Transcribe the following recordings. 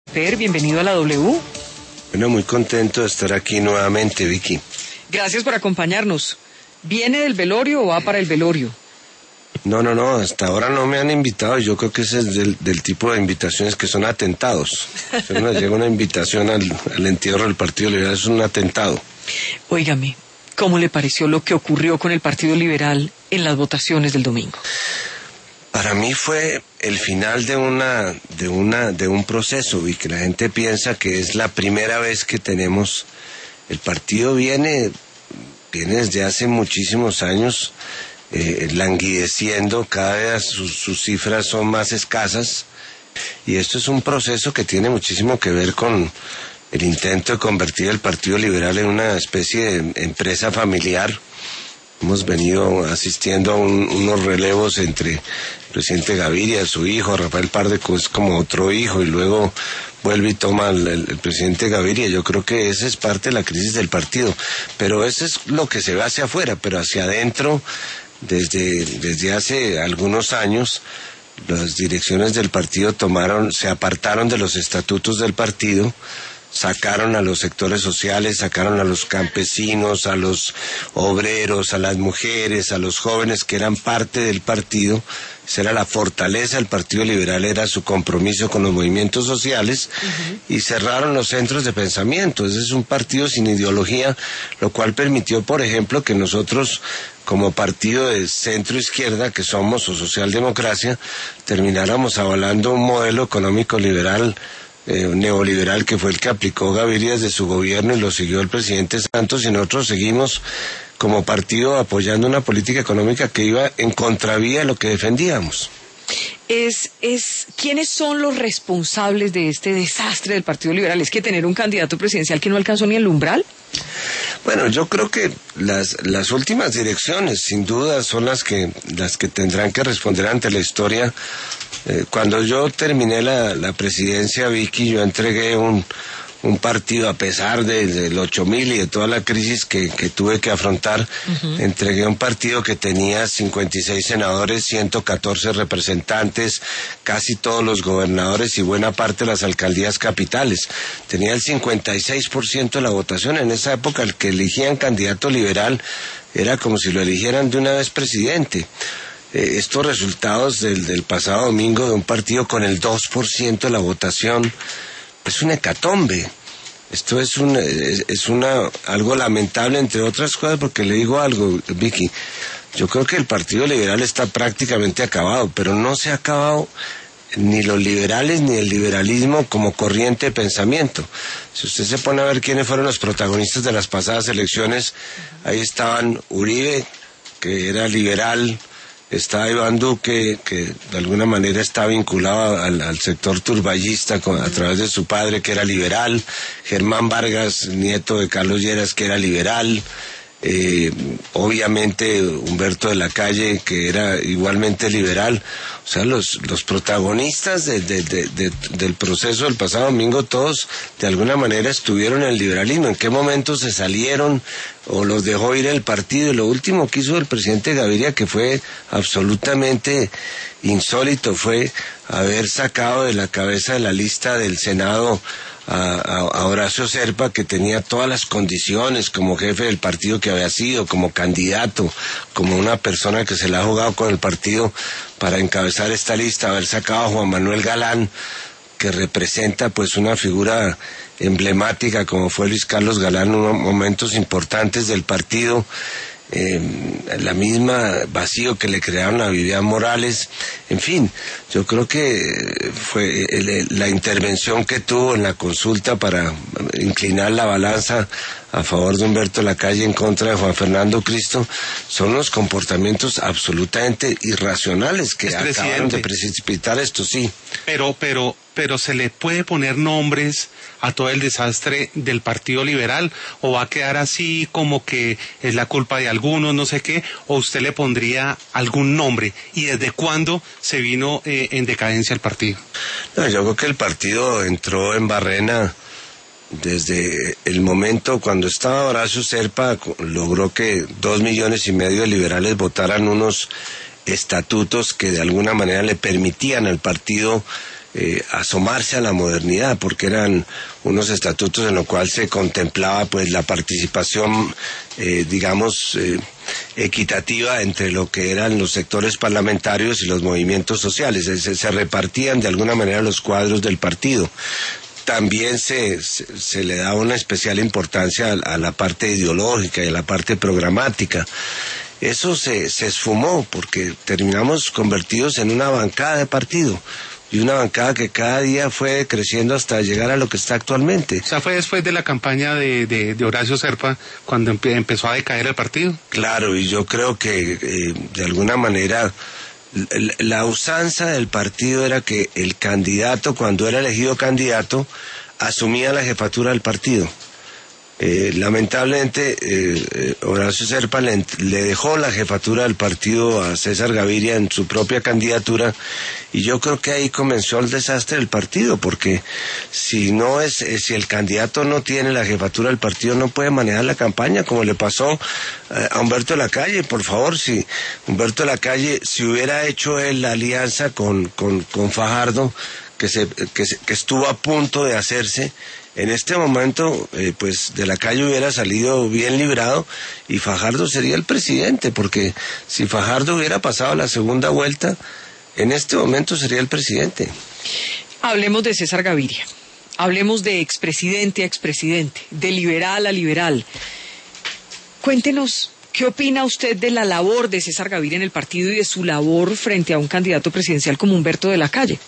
Bienvenido a la W. Bueno, muy contento de estar aquí nuevamente, Vicky. Gracias por acompañarnos. ¿Viene del velorio o va para el velorio? No, hasta ahora no me han invitado. Yo creo que ese es del tipo de invitaciones que son atentados. Si uno llega una invitación al entierro del Partido Liberal, es un atentado. Óigame, ¿cómo le pareció lo que ocurrió con el Partido Liberal en las votaciones del domingo? Para mí fue el final de un proceso, y que la gente piensa que es la primera vez que tenemos. El partido viene desde hace muchísimos años languideciendo, cada vez sus cifras son más escasas, y esto es un proceso que tiene muchísimo que ver con el intento de convertir el Partido Liberal en una especie de empresa familiar. Hemos venido asistiendo a unos relevos entre el presidente Gaviria, su hijo, Rafael Pardo, que es como otro hijo, y luego vuelve y toma el presidente Gaviria. Yo creo que esa es parte de la crisis del partido, pero eso es lo que se ve hacia afuera, pero hacia adentro, desde hace algunos años, las direcciones del partido se apartaron de los estatutos del partido, sacaron a los sectores sociales, sacaron a los campesinos, a los obreros, a las mujeres, a los jóvenes que eran parte del partido. Esa era la fortaleza del Partido Liberal, era su compromiso con los movimientos sociales, y cerraron los centros de pensamiento. Ese es un partido sin ideología, lo cual permitió, por ejemplo, que nosotros, como partido de centro-izquierda que somos, o socialdemocracia, termináramos avalando un modelo económico liberal, neoliberal, que fue el que aplicó Gaviria desde su gobierno y lo siguió el presidente Santos, y nosotros seguimos como partido apoyando una política económica que iba en contravía de lo que defendíamos. ¿Quiénes son los responsables de este desastre del Partido Liberal? ¿Es que tener un candidato presidencial que no alcanzó ni el umbral? Bueno, yo creo que las últimas direcciones, sin duda, son las que tendrán que responder ante la historia. Cuando yo terminé la presidencia, Vicky, yo entregué un partido, a pesar del 8.000 y de toda la crisis que tuve que afrontar, entregué un partido que tenía 56 senadores, 114 representantes, casi todos los gobernadores y buena parte de las alcaldías capitales. Tenía el 56% de la votación. En esa época, el que elegían candidato liberal era como si lo eligieran de una vez presidente. Estos resultados del pasado domingo, de un partido con el 2% de la votación, es una hecatombe. Esto es algo lamentable, entre otras cosas, porque le digo algo, Vicky. Yo creo que el Partido Liberal está prácticamente acabado, pero no se ha acabado ni los liberales ni el liberalismo como corriente de pensamiento. Si usted se pone a ver quiénes fueron los protagonistas de las pasadas elecciones, ahí estaban Uribe, que era liberal, estaba Iván Duque, que de alguna manera está vinculado al sector turballista a través de su padre, que era liberal, Germán Vargas, nieto de Carlos Lleras, que era liberal, obviamente Humberto de la Calle, que era igualmente liberal. O sea, los protagonistas del proceso del pasado domingo, todos de alguna manera estuvieron en el liberalismo. ¿En qué momento se salieron o los dejó ir el partido? Y lo último que hizo el presidente Gaviria, que fue absolutamente insólito, fue haber sacado de la cabeza de la lista del Senado a Horacio Serpa, que tenía todas las condiciones como jefe del partido que había sido, como candidato, como una persona que se la ha jugado con el partido para encabezar esta lista, haber sacado a Juan Manuel Galán, que representa pues una figura emblemática como fue Luis Carlos Galán en unos momentos importantes del partido. La misma vacío que le crearon a Vivian Morales. En fin, yo creo que fue la intervención que tuvo en la consulta para inclinar la balanza a favor de Humberto Lacalle en contra de Juan Fernando Cristo, son los comportamientos absolutamente irracionales que acabaron de precipitar esto, sí. Pero ¿se le puede poner nombres a todo el desastre del Partido Liberal, o va a quedar así como que es la culpa de algunos, no sé qué, o usted le pondría algún nombre? ¿Y desde cuándo se vino en decadencia el partido? No, yo creo que el partido entró en barrena desde el momento cuando estaba Horacio Serpa. Logró que 2,5 millones de liberales votaran unos estatutos que de alguna manera le permitían al partido asomarse a la modernidad, porque eran unos estatutos en los cuales se contemplaba pues la participación, equitativa entre lo que eran los sectores parlamentarios y los movimientos sociales. Se repartían de alguna manera los cuadros del partido. También se le da una especial importancia a la parte ideológica y a la parte programática. Eso se esfumó porque terminamos convertidos en una bancada de partido, y una bancada que cada día fue creciendo hasta llegar a lo que está actualmente. O sea, fue después de la campaña de Horacio Serpa cuando empezó a decaer el partido. Claro, y yo creo que de alguna manera la usanza del partido era que el candidato, cuando era elegido candidato, asumía la jefatura del partido. Lamentablemente, Horacio Serpa le dejó la jefatura del partido a César Gaviria en su propia candidatura, y yo creo que ahí comenzó el desastre del partido, porque si el candidato no tiene la jefatura del partido, no puede manejar la campaña, como le pasó a Humberto Lacalle. Por favor, si Humberto Lacalle, si hubiera hecho él la alianza con Fajardo, que estuvo a punto de hacerse, en este momento, pues de Lacalle hubiera salido bien librado y Fajardo sería el presidente, porque si Fajardo hubiera pasado la segunda vuelta, en este momento sería el presidente. Hablemos de César Gaviria, hablemos de expresidente a expresidente, de liberal a liberal. Cuéntenos, ¿qué opina usted de la labor de César Gaviria en el partido y de su labor frente a un candidato presidencial como Humberto de Lacalle?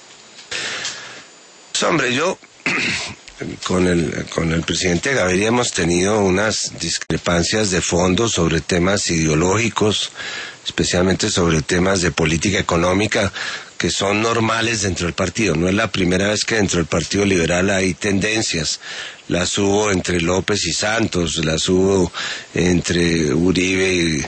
Pues, hombre, yo con el presidente Gaviria hemos tenido unas discrepancias de fondo sobre temas ideológicos, especialmente sobre temas de política económica, que son normales dentro del partido. No es la primera vez que dentro del Partido Liberal hay tendencias. Las hubo entre López y Santos, las hubo entre Uribe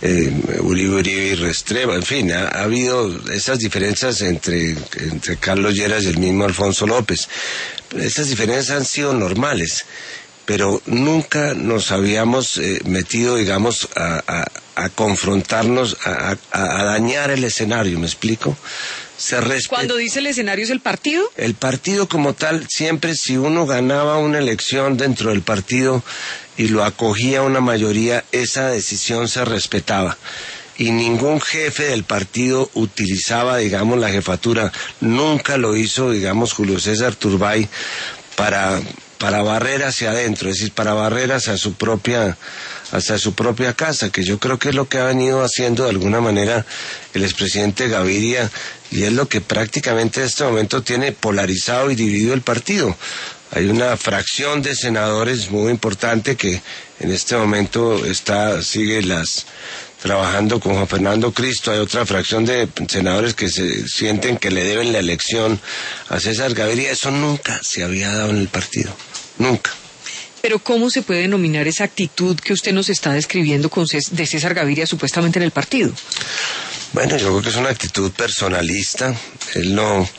y Restrepo. En fin, ha habido esas diferencias entre Carlos Lleras y el mismo Alfonso López. Esas diferencias han sido normales, pero nunca nos habíamos metido, digamos, a confrontarnos, a dañar el escenario, ¿me explico? Cuando dice el escenario, ¿es el partido? El partido como tal, siempre si uno ganaba una elección dentro del partido y lo acogía una mayoría, esa decisión se respetaba. Y ningún jefe del partido utilizaba, digamos, la jefatura. Nunca lo hizo, digamos, Julio César Turbay para barrer hacia adentro, es decir, para barrer hacia su propia casa, que yo creo que es lo que ha venido haciendo de alguna manera el expresidente Gaviria, y es lo que prácticamente en este momento tiene polarizado y dividido el partido. Hay una fracción de senadores muy importante que en este momento sigue trabajando con Juan Fernando Cristo. Hay otra fracción de senadores que se sienten que le deben la elección a César Gaviria. Eso nunca se había dado en el partido, nunca. Pero ¿cómo se puede denominar esa actitud que usted nos está describiendo de César Gaviria supuestamente en el partido? Bueno, yo creo que es una actitud personalista. Él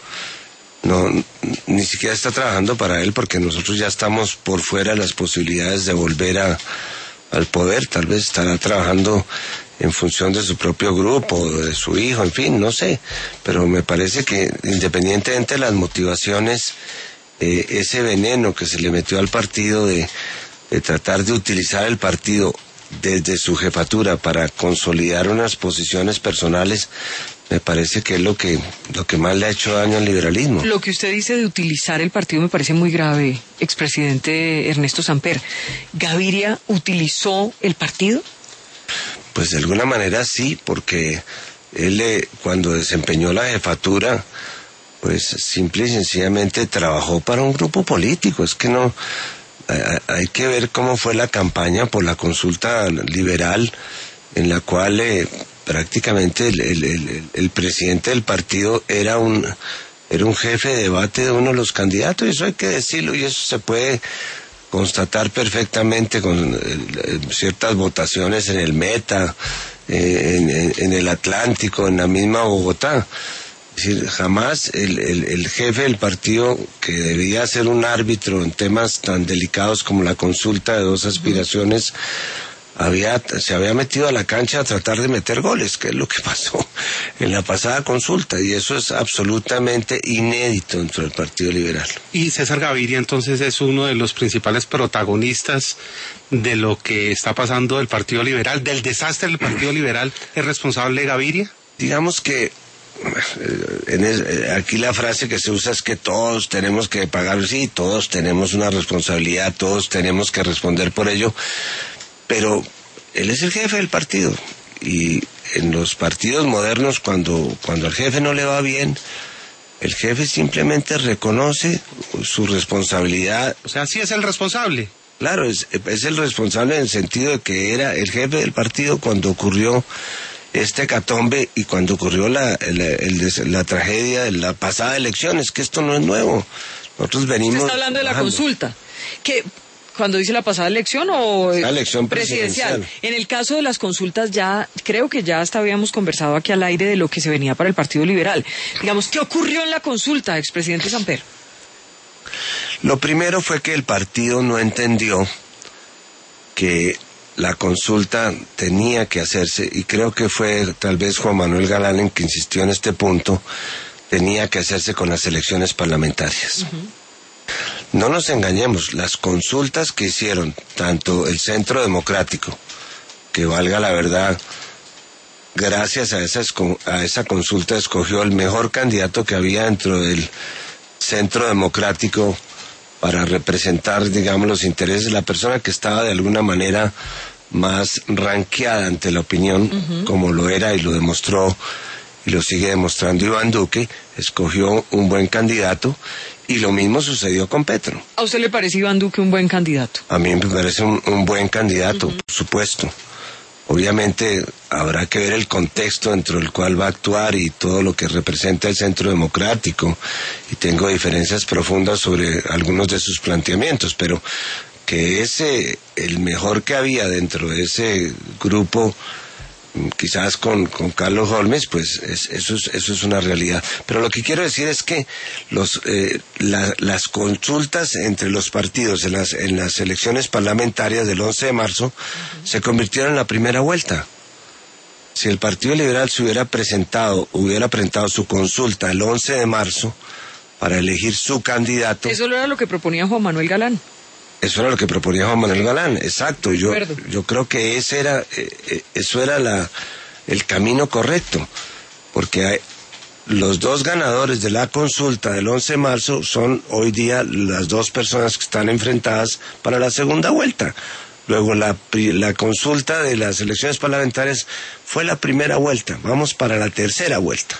ni siquiera está trabajando para él, porque nosotros ya estamos por fuera de las posibilidades de volver al poder. Tal vez estará trabajando en función de su propio grupo, de su hijo, en fin, no sé. Pero me parece que independientemente de las motivaciones, ese veneno que se le metió al partido de tratar de utilizar el partido desde su jefatura para consolidar unas posiciones personales, me parece que es lo que más le ha hecho daño al liberalismo. Lo que usted dice de utilizar el partido me parece muy grave, expresidente Ernesto Samper. ¿Gaviria utilizó el partido? Pues de alguna manera sí, porque él cuando desempeñó la jefatura, pues simple y sencillamente trabajó para un grupo político. Es que no, hay que ver cómo fue la campaña por la consulta liberal, en la cual prácticamente el presidente del partido era un jefe de debate de uno de los candidatos, y eso hay que decirlo, y eso se puede constatar perfectamente con ciertas votaciones en el Meta, en el Atlántico, en la misma Bogotá. Es decir, jamás el jefe del partido, que debía ser un árbitro en temas tan delicados como la consulta de dos aspiraciones, se había metido a la cancha a tratar de meter goles, que es lo que pasó en la pasada consulta, y eso es absolutamente inédito dentro del Partido Liberal. Y César Gaviria entonces es uno de los principales protagonistas de lo que está pasando del Partido Liberal, del desastre del Partido Liberal. ¿Es responsable Gaviria? Digamos que aquí la frase que se usa es que todos tenemos que pagar, sí, todos tenemos una responsabilidad, todos tenemos que responder por ello, pero él es el jefe del partido, y en los partidos modernos cuando al jefe no le va bien, el jefe simplemente reconoce su responsabilidad. O sea, sí es el responsable. Claro, es el responsable en el sentido de que era el jefe del partido cuando ocurrió este hecatombe y cuando ocurrió la tragedia de la pasada elección. Es que esto no es nuevo. Nosotros venimos... ¿Usted está hablando de la consulta? Que cuando dice la pasada elección o la elección presidencial. En el caso de las consultas creo que ya hasta habíamos conversado aquí al aire de lo que se venía para el Partido Liberal. Digamos, ¿qué ocurrió en la consulta, expresidente Samper? Lo primero fue que el partido no entendió que la consulta tenía que hacerse, y creo que fue tal vez Juan Manuel Galán en que insistió en este punto, tenía que hacerse con las elecciones parlamentarias. Uh-huh. No nos engañemos, las consultas que hicieron tanto el Centro Democrático, que valga la verdad, gracias a esa consulta escogió el mejor candidato que había dentro del Centro Democrático para representar, digamos, los intereses de la persona que estaba de alguna manera más ranqueada ante la opinión, uh-huh, como lo era y lo demostró y lo sigue demostrando Iván Duque. Escogió un buen candidato, y lo mismo sucedió con Petro. ¿A usted le parece Iván Duque un buen candidato? A mí me parece un buen candidato, uh-huh, por supuesto. Obviamente habrá que ver el contexto dentro del cual va a actuar y todo lo que representa el Centro Democrático, y tengo diferencias profundas sobre algunos de sus planteamientos, pero que el mejor que había dentro de ese grupo, quizás con Carlos Holmes, pues eso es una realidad. Pero lo que quiero decir es que las consultas entre los partidos en las elecciones parlamentarias del 11 de marzo uh-huh, se convirtieron en la primera vuelta. Si el Partido Liberal hubiera presentado su consulta el 11 de marzo para elegir su candidato... Eso era lo que proponía Juan Manuel Galán. Eso era lo que proponía Juan Manuel Galán, exacto. Yo creo que eso era el camino correcto, porque los dos ganadores de la consulta del 11 de marzo son hoy día las dos personas que están enfrentadas para la segunda vuelta. Luego la consulta de las elecciones parlamentarias fue la primera vuelta, vamos para la tercera vuelta.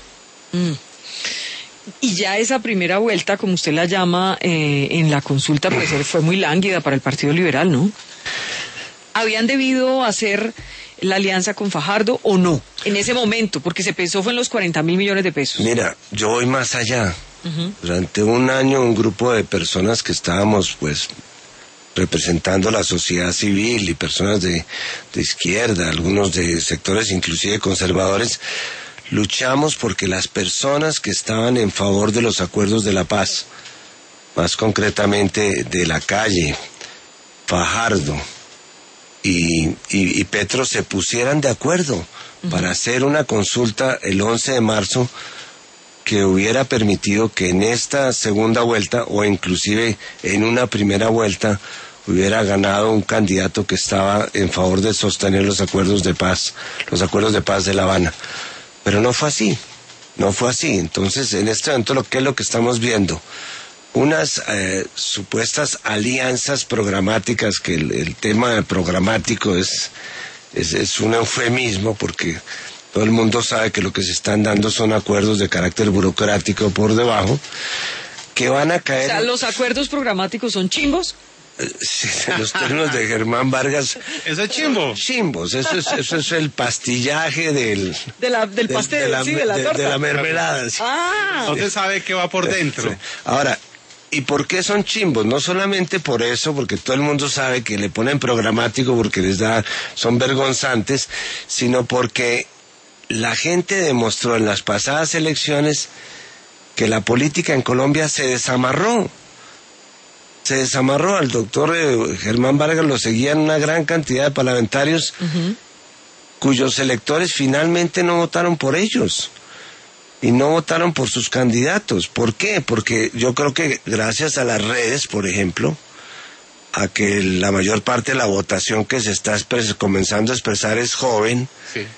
Y ya esa primera vuelta, como usted la llama, en la consulta, pues fue muy lánguida para el Partido Liberal, ¿no? ¿Habían debido hacer la alianza con Fajardo o no en ese momento? Porque se pensó fue en los 40.000 millones de pesos. Mira, yo voy más allá. Uh-huh. Durante un año un grupo de personas que estábamos pues representando la sociedad civil y personas de izquierda, algunos de sectores inclusive conservadores, luchamos porque las personas que estaban en favor de los acuerdos de la paz, más concretamente de la Calle, Fajardo y Petro, se pusieran de acuerdo uh-huh, para hacer una consulta el 11 de marzo que hubiera permitido que en esta segunda vuelta o inclusive en una primera vuelta hubiera ganado un candidato que estaba en favor de sostener los acuerdos de paz de La Habana. Pero no fue así. Entonces, en este momento, ¿qué es lo que estamos viendo? Unas supuestas alianzas programáticas, que el tema programático es un eufemismo, porque todo el mundo sabe que lo que se están dando son acuerdos de carácter burocrático por debajo, que van a caer... O sea, ¿los acuerdos programáticos son chimbos? Sí, los términos de Germán Vargas. ¿Eso es chimbo? Chimbos, eso es el pastillaje del pastel, de la torta. De la mermelada. Sí. No se sabe qué va por dentro. Sí. Ahora, ¿y por qué son chimbos? No solamente por eso, porque todo el mundo sabe que le ponen programático porque son vergonzantes, sino porque la gente demostró en las pasadas elecciones que la política en Colombia se desamarró. se desamarró. Al doctor Germán Vargas lo seguían una gran cantidad de parlamentarios cuyos electores finalmente no votaron por ellos y no votaron por sus candidatos. ¿Por qué? Porque yo creo que gracias a las redes, por ejemplo, a que la mayor parte de la votación que se está comenzando a expresar es joven,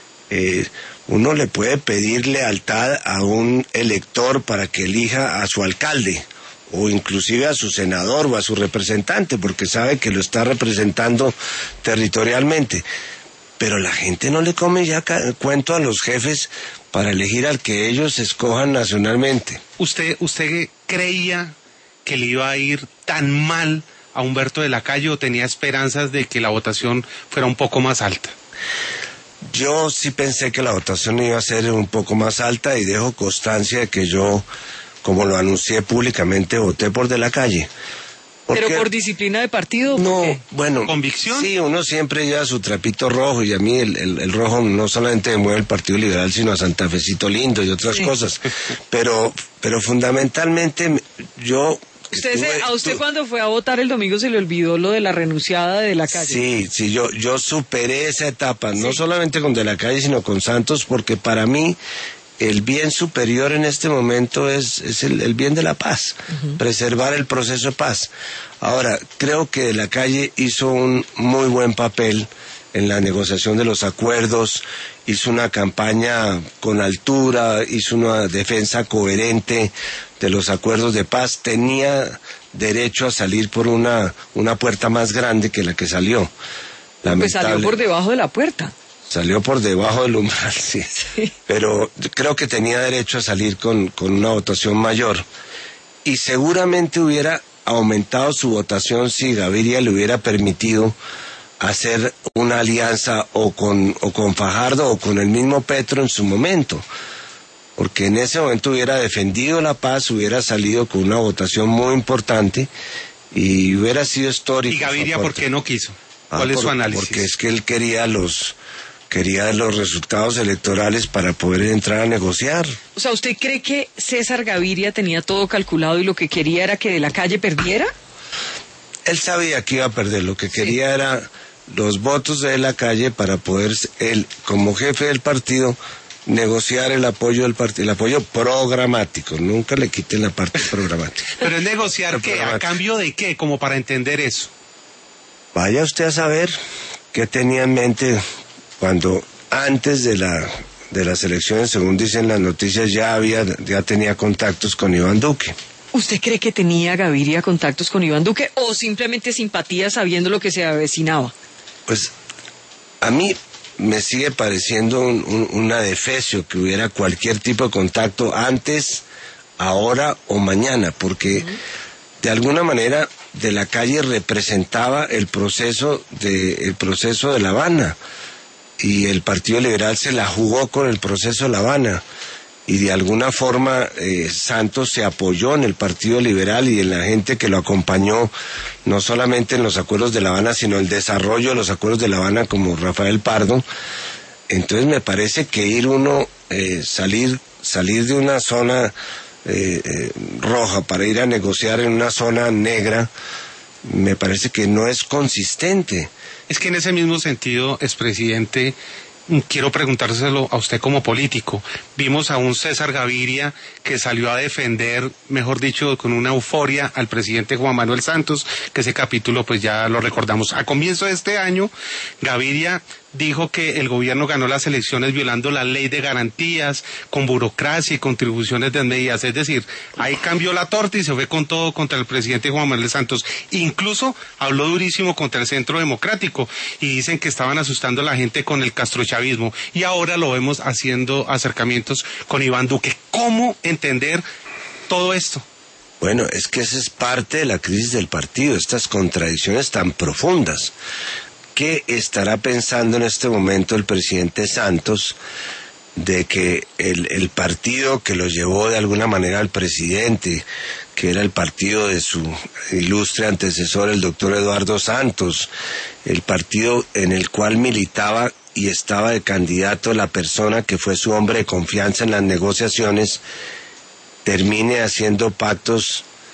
uno le puede pedir lealtad a un elector para que elija a su alcalde o inclusive a su senador o a su representante, porque sabe que lo está representando territorialmente. Pero la gente no le come ya cuento a los jefes para elegir al que ellos escojan nacionalmente. ¿Usted creía que le iba a ir tan mal a Humberto de la Calle o tenía esperanzas de que la votación fuera un poco más alta? Yo sí pensé que la votación iba a ser un poco más alta y dejo constancia de que yo, como lo anuncié públicamente, voté por de la Calle. ¿Pero por disciplina de partido? No, bueno, ¿convicción? Sí, uno siempre lleva su trapito rojo y a mí el rojo no solamente me mueve el Partido Liberal, sino a Santa Fecito Lindo y otras cosas. Pero fundamentalmente yo... ¿A usted cuando fue a votar el domingo se le olvidó lo de la renunciada de la Calle? Sí, yo superé esa etapa, no solamente con de la Calle, sino con Santos, porque para mí el bien superior en este momento es el bien de la paz, preservar el proceso de paz. Ahora, creo que de la Calle hizo un muy buen papel en la negociación de los acuerdos, hizo una campaña con altura, hizo una defensa coherente de los acuerdos de paz, tenía derecho a salir por una puerta más grande que la que salió. Pues salió por debajo de la puerta. Salió por debajo del umbral, sí. Pero creo que tenía derecho a salir con una votación mayor. Y seguramente hubiera aumentado su votación si Gaviria le hubiera permitido hacer una alianza o con Fajardo o con el mismo Petro en su momento. Porque en ese momento hubiera defendido la paz, hubiera salido con una votación muy importante y hubiera sido histórico. ¿Y Gaviria por qué no quiso? ¿Cuál es su análisis? Porque es que él quería los resultados electorales para poder entrar a negociar. O sea, ¿usted cree que César Gaviria tenía todo calculado y lo que quería era que de la Calle perdiera? Él sabía que iba a perder, lo que quería era los votos de la Calle para poder él, como jefe del partido, negociar el apoyo del partido, el apoyo programático, nunca le quiten la parte programática. Pero es negociar qué, ¿a cambio de qué? Como para entender eso. Vaya usted a saber qué tenía en mente cuando antes de las elecciones, según dicen las noticias, ya tenía contactos con Iván Duque. ¿Usted cree que tenía Gaviria contactos con Iván Duque o simplemente simpatía sabiendo lo que se avecinaba? Pues a mí me sigue pareciendo un adefesio que hubiera cualquier tipo de contacto antes, ahora o mañana, porque de alguna manera de la Calle representaba el proceso de La Habana y el Partido Liberal se la jugó con el proceso de La Habana y de alguna forma Santos se apoyó en el Partido Liberal y en la gente que lo acompañó, no solamente en los acuerdos de La Habana, sino en el desarrollo de los acuerdos de La Habana, como Rafael Pardo. Entonces me parece que salir de una zona roja para ir a negociar en una zona negra, me parece que no es consistente. Es que en ese mismo sentido, expresidente, quiero preguntárselo a usted como político. Vimos a un César Gaviria que salió a defender, mejor dicho, con una euforia al presidente Juan Manuel Santos, que ese capítulo pues ya lo recordamos. A comienzo de este año, Gaviria dijo que el gobierno ganó las elecciones violando la ley de garantías, con burocracia y contribuciones desmedidas. Es decir, ahí cambió la torta y se fue con todo contra el presidente Juan Manuel Santos. Incluso habló durísimo contra el Centro Democrático y dicen que estaban asustando a la gente con el castrochavismo. Y ahora lo vemos haciendo acercamientos con Iván Duque. ¿Cómo entender todo esto? Bueno, es que esa es parte de la crisis del partido, estas contradicciones tan profundas. ¿Qué estará pensando en este momento el presidente Santos de que el partido que lo llevó de alguna manera al presidente, que era el partido de su ilustre antecesor, el doctor Eduardo Santos, el partido en el cual militaba y estaba de candidato la persona que fue su hombre de confianza en las negociaciones, termine haciendo pactos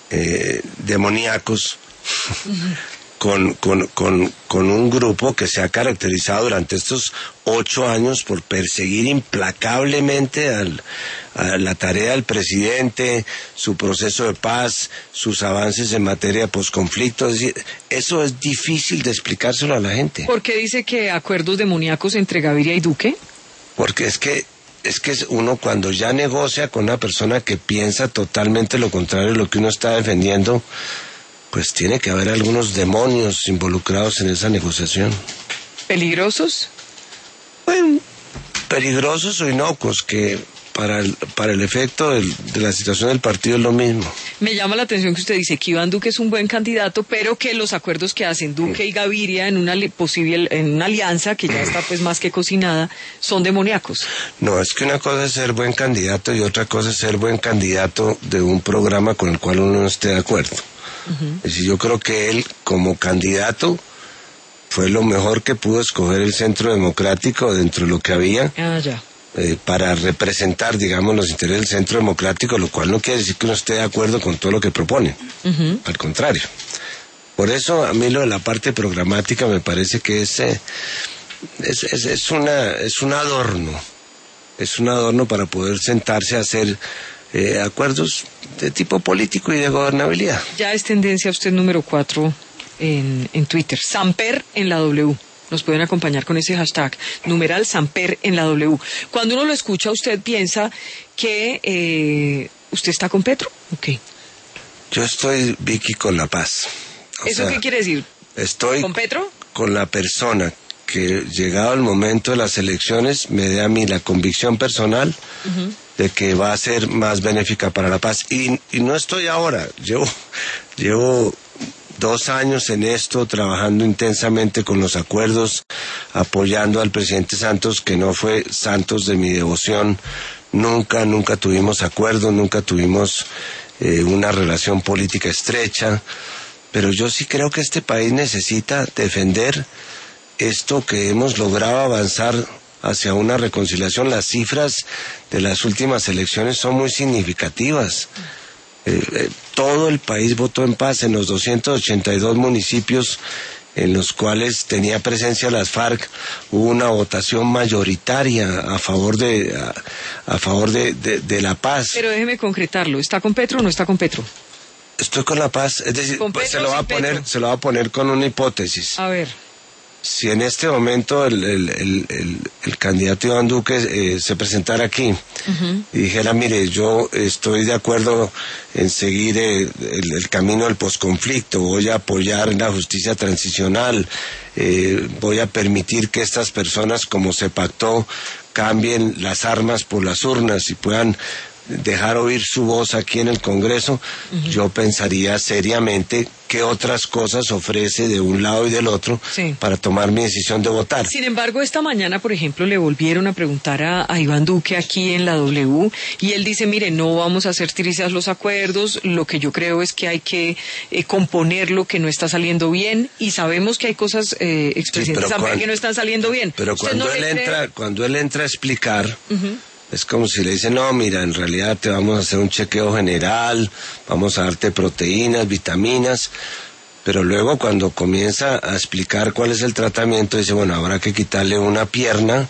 demoníacos con un grupo que se ha caracterizado durante estos 8 años por perseguir implacablemente a la tarea del presidente, su proceso de paz, sus avances en materia de posconflicto. Es decir, eso es difícil de explicárselo a la gente. ¿Por qué dice que acuerdos demoníacos entre Gaviria y Duque? Porque es que uno cuando ya negocia con una persona que piensa totalmente lo contrario de lo que uno está defendiendo, pues tiene que haber algunos demonios involucrados en esa negociación. ¿Peligrosos? Bueno, peligrosos o inocuos, que para el efecto de la situación del partido es lo mismo. Me llama la atención que usted dice que Iván Duque es un buen candidato, pero que los acuerdos que hacen Duque y Gaviria en una alianza que ya está pues más que cocinada son demoníacos. No, es que una cosa es ser buen candidato y otra cosa es ser buen candidato de un programa con el cual uno no esté de acuerdo. Es decir, yo creo que él como candidato fue lo mejor que pudo escoger el Centro Democrático dentro de lo que había para representar, digamos, los intereses del Centro Democrático, lo cual no quiere decir que uno esté de acuerdo con todo lo que propone. Al contrario. Por eso a mí lo de la parte programática me parece que es un adorno. Es un adorno para poder sentarse a hacer acuerdos de tipo político y de gobernabilidad. Ya es tendencia usted número 4 en Twitter. Samper en la W. Nos pueden acompañar con ese hashtag, numeral Samper en la W. Cuando uno lo escucha, usted piensa que usted está con Petro. Okay. Yo estoy, Vicky, con la paz. ¿Eso qué quiere decir? Estoy con Petro, con la persona que, llegado el momento de las elecciones, me dé a mí la convicción personal de que va a ser más benéfica para la paz. Y no estoy ahora, llevo 2 años en esto, trabajando intensamente con los acuerdos, apoyando al presidente Santos, que no fue Santos de mi devoción. Nunca tuvimos acuerdos, nunca tuvimos una relación política estrecha, pero yo sí creo que este país necesita defender esto que hemos logrado avanzar hacia una reconciliación. Las cifras de las últimas elecciones son muy significativas. Todo el país votó en paz en los 282 municipios en los cuales tenía presencia las FARC. Hubo una votación mayoritaria a favor de la paz. Pero déjeme concretarlo, ¿está con Petro o no está con Petro? Estoy con la paz, es decir, pues se lo va a poner con una hipótesis. A ver. Si en este momento el candidato Iván Duque se presentara aquí y dijera, mire, yo estoy de acuerdo en seguir el camino del posconflicto, voy a apoyar la justicia transicional, voy a permitir que estas personas, como se pactó, cambien las armas por las urnas y puedan dejar oír su voz aquí en el Congreso, yo pensaría seriamente qué otras cosas ofrece de un lado y del otro para tomar mi decisión de votar. Sin embargo, esta mañana, por ejemplo, le volvieron a preguntar a Iván Duque aquí en la W y él dice, mire, no vamos a hacer tirizas los acuerdos, lo que yo creo es que hay que componer lo que no está saliendo bien y sabemos que hay cosas, expresidente Samper, que no están saliendo bien. Pero cuando él entra a explicar... Es como si le dicen, no, mira, en realidad te vamos a hacer un chequeo general, vamos a darte proteínas, vitaminas, pero luego cuando comienza a explicar cuál es el tratamiento, dice, bueno, habrá que quitarle una pierna,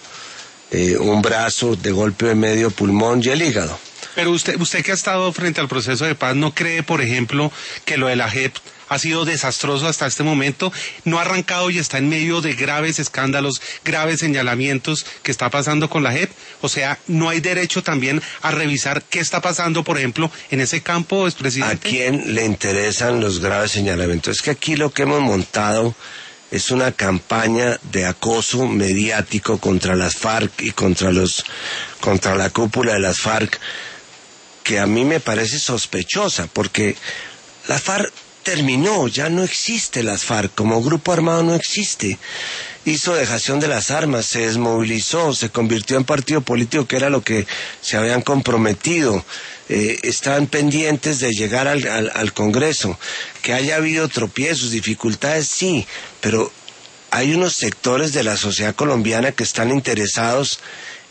un brazo, de golpe de medio pulmón y el hígado. Pero usted que ha estado frente al proceso de paz, ¿no cree, por ejemplo, que lo de la JEP ha sido desastroso hasta este momento? No ha arrancado y está en medio de graves escándalos, graves señalamientos que está pasando con la JEP. O sea, ¿no hay derecho también a revisar qué está pasando, por ejemplo, en ese campo, expresidente? ¿A quién le interesan los graves señalamientos? Es que aquí lo que hemos montado es una campaña de acoso mediático contra las FARC y contra la cúpula de las FARC, que a mí me parece sospechosa, porque la FARC terminó, ya no existe las FARC, como grupo armado no existe. Hizo dejación de las armas, se desmovilizó, se convirtió en partido político, que era lo que se habían comprometido. Estaban pendientes de llegar al Congreso. Que haya habido tropiezos, dificultades, sí, pero hay unos sectores de la sociedad colombiana que están interesados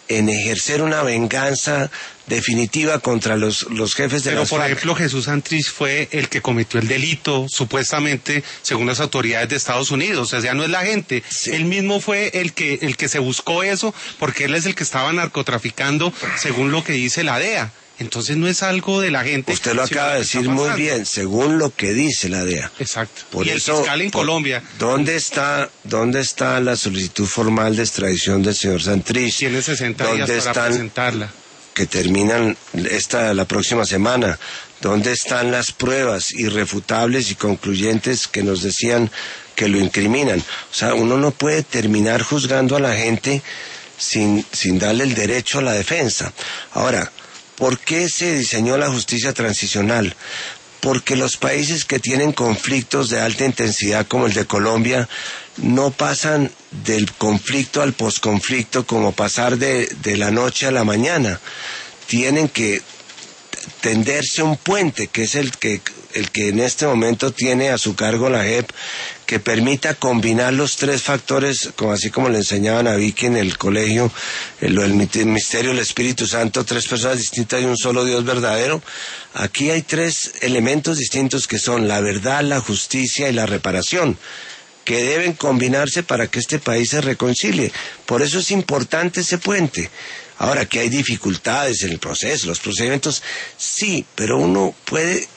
en ejercer una venganza definitiva contra los jefes de las FARC. Pero, por ejemplo, Jesús Santrich fue el que cometió el delito, supuestamente, según las autoridades de Estados Unidos. O sea, no es la gente. Sí. Él mismo fue el que se buscó eso, porque él es el que estaba narcotraficando, según lo que dice la DEA. Entonces no es algo de la gente. Usted lo acaba de decir muy bien, según lo que dice la DEA. Exacto. Por y eso, el fiscal en Colombia. ¿Dónde está la solicitud formal de extradición del señor Santrich? Tiene 60 días para presentarla. Que terminan la próxima semana. ¿Dónde están las pruebas irrefutables y concluyentes que nos decían que lo incriminan? O sea, uno no puede terminar juzgando a la gente sin darle el derecho a la defensa. Ahora, ¿por qué se diseñó la justicia transicional? Porque los países que tienen conflictos de alta intensidad como el de Colombia no pasan del conflicto al posconflicto como pasar de la noche a la mañana. Tienen que tenderse un puente, que es el que en este momento tiene a su cargo la JEP, que permita combinar los tres factores, así como le enseñaban a Vicky en el colegio, lo del misterio del Espíritu Santo, tres personas distintas y un solo Dios verdadero. Aquí hay tres elementos distintos que son la verdad, la justicia y la reparación, que deben combinarse para que este país se reconcilie. Por eso es importante ese puente. Ahora, que hay dificultades en el proceso, los procedimientos, sí, pero uno puede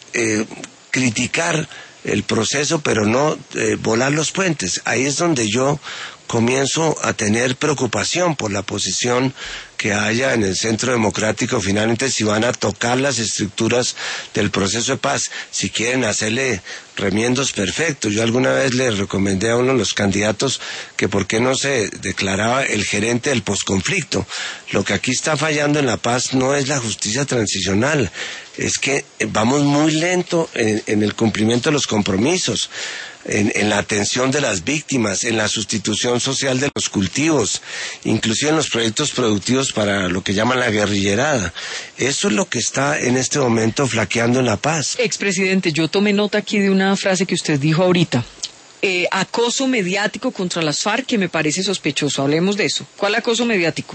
criticar el proceso, pero no volar los puentes. Ahí es donde yo comienzo a tener preocupación por la posición que haya en el Centro Democrático, finalmente, si van a tocar las estructuras del proceso de paz, si quieren hacerle remiendos perfectos. Yo alguna vez le recomendé a uno de los candidatos que por qué no se declaraba el gerente del posconflicto. Lo que aquí está fallando en la paz no es la justicia transicional, es que vamos muy lento en el cumplimiento de los compromisos, en la atención de las víctimas, en la sustitución social de los cultivos, inclusive en los proyectos productivos para lo que llaman la guerrillerada. Eso es lo que está en este momento flaqueando en la paz. Expresidente, yo tomé nota aquí de una frase que usted dijo ahorita. Acoso mediático contra las FARC, que me parece sospechoso. Hablemos de eso. ¿Cuál acoso mediático?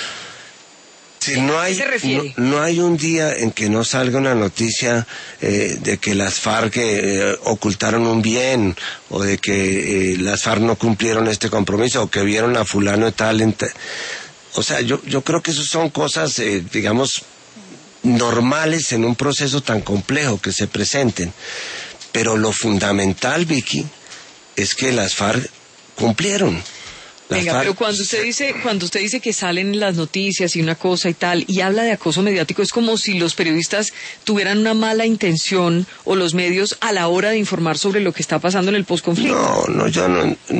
Si no hay, no hay un día en que no salga una noticia de que las FARC ocultaron un bien, o de que las FARC no cumplieron este compromiso, o que vieron a fulano de tal. O sea, yo creo que eso son cosas, digamos, normales en un proceso tan complejo que se presenten. Pero lo fundamental, Vicky, es que las FARC cumplieron. Venga, pero cuando usted dice que salen las noticias y una cosa y tal, y habla de acoso mediático, es como si los periodistas tuvieran una mala intención, o los medios, a la hora de informar sobre lo que está pasando en el posconflicto. Yo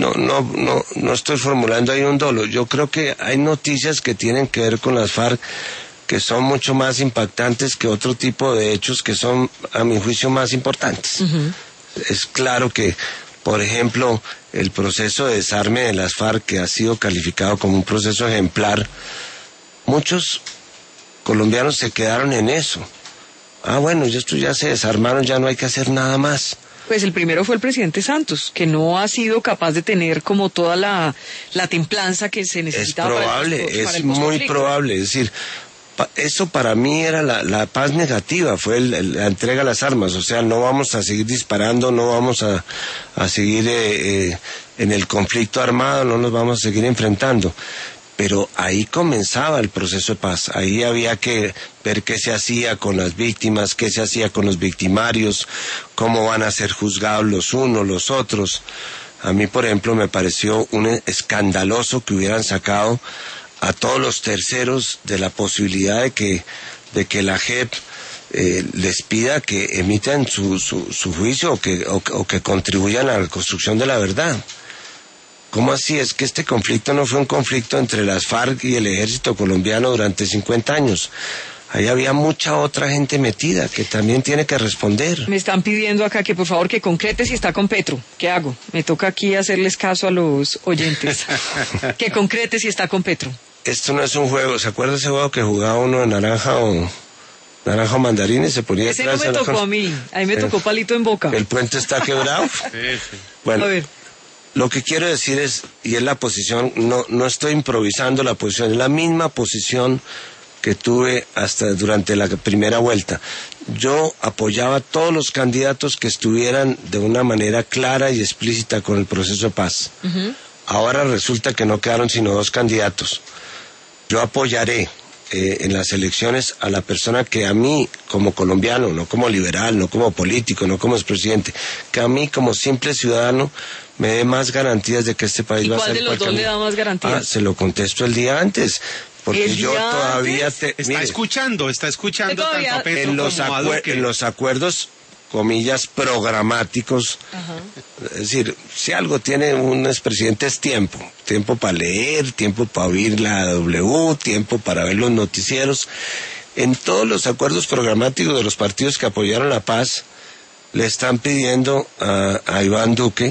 no estoy formulando ahí un dolo. Yo creo que hay noticias que tienen que ver con las FARC que son mucho más impactantes que otro tipo de hechos que son, a mi juicio, más importantes. Uh-huh. Es claro que, por ejemplo, el proceso de desarme de las FARC, que ha sido calificado como un proceso ejemplar, muchos colombianos se quedaron en eso. Bueno, estos ya se desarmaron, ya no hay que hacer nada más. Pues el primero fue el presidente Santos, que no ha sido capaz de tener como toda la templanza que se necesitaba. Es probable, es muy probable, es decir, eso para mí era la paz negativa, fue la entrega de las armas. O sea, no vamos a seguir disparando, no vamos a seguir en el conflicto armado, no nos vamos a seguir enfrentando. Pero ahí comenzaba el proceso de paz. Ahí había que ver qué se hacía con las víctimas, qué se hacía con los victimarios, cómo van a ser juzgados los unos, los otros. A mí, por ejemplo, me pareció escandaloso que hubieran sacado a todos los terceros de la posibilidad de que la JEP les pida que emitan su juicio o que contribuyan a la construcción de la verdad. ¿Cómo así? Es que este conflicto no fue un conflicto entre las FARC y el ejército colombiano durante 50 años. Ahí había mucha otra gente metida que también tiene que responder. Me están pidiendo acá que por favor que concrete si está con Petro. ¿Qué hago? Me toca aquí hacerles caso a los oyentes. Que concrete si está con Petro. Esto no es un juego. ¿Se acuerda ese juego que jugaba uno de naranja o mandarín y se ponía ese atrás? Ese no me tocó a mí. A mí me tocó palito en boca. ¿El puente está quebrado? Sí. Bueno, a ver. Lo que quiero decir es, y es la posición, no estoy improvisando la posición, es la misma posición que tuve hasta durante la primera vuelta. Yo apoyaba a todos los candidatos que estuvieran de una manera clara y explícita con el proceso de paz. Ahora resulta que no quedaron sino 2 candidatos. Yo apoyaré en las elecciones a la persona que a mí, como colombiano, no como liberal, no como político, no como expresidente, que a mí como simple ciudadano me dé más garantías de que este país va a ser... ¿Y cuál de los dos le da más garantías? Se lo contesto el día antes. Porque yo todavía está escuchando tanto a Petro como a Duque. En los acuerdos, comillas, programáticos. Es decir, si algo tiene un expresidente es tiempo para leer, tiempo para oír la W, tiempo para ver los noticieros. En todos los acuerdos programáticos de los partidos que apoyaron la paz, le están pidiendo a Iván Duque